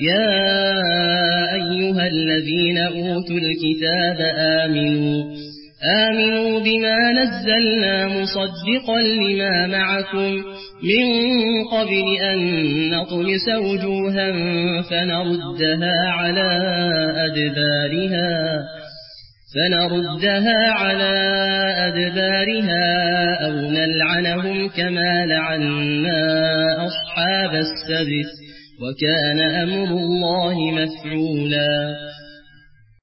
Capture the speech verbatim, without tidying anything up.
يا أيها الذين أوتوا الكتاب آمنوا آمنوا بما نزلنا مصدقا لما معكم من قبل أن نطمس وجوها فنردها على أدبارها فنردها على أدبارها أو نلعنهم كما لعنا أصحاب السبت وكان أمر الله مفعولا